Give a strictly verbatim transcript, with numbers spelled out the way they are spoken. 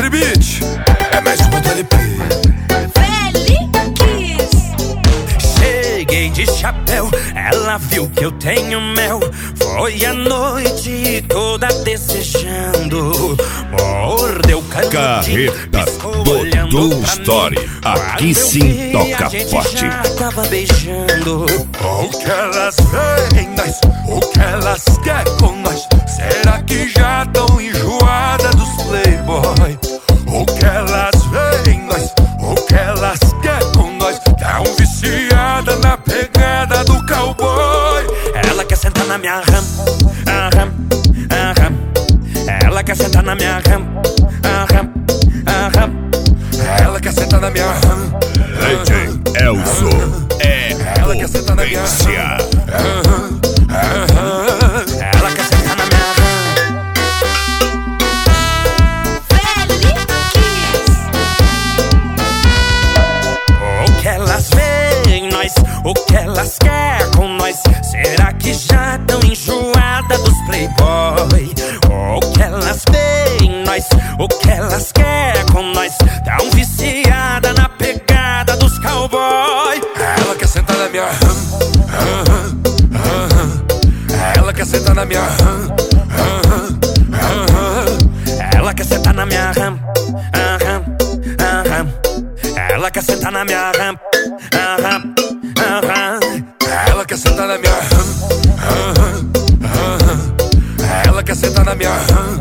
Tribit, é mais uma do L P. Cheguei de chapéu, ela viu que eu tenho mel. Foi a noite toda desejando. Mordeu canudinho, Carreta Dodô Story. Aqui sim toca forte. Já tava beijando. O que elas veem nós, o que elas querem com nós. Será que já tão enjoada dos playboy? O que elas veem nós, o que elas querem com nós. Tão viciada na pegada do cowboy. Ela quer sentar na minha ram, aham, aham. Ela quer sentar na minha ram, aham, aham. Ela quer sentar na minha ram. D J Elzo é Ela quer sentar na minha potência. ram. Ela quer sentar na minha ram. O que elas veem nós, o que elas querem com nós. Será que já tão enjoada dos playboy? O que elas veem nós, o que elas querem com nós. Tão viciada na pegada dos cowboy. Ela quer sentar na minha ram. Ela quer sentar na minha ram. Ela quer sentar na minha ram, aham, aham. Ela quer sentar na minha ram, aham, aham. Ela quer sentar na minha ram. Ela quer sentar na minha ram.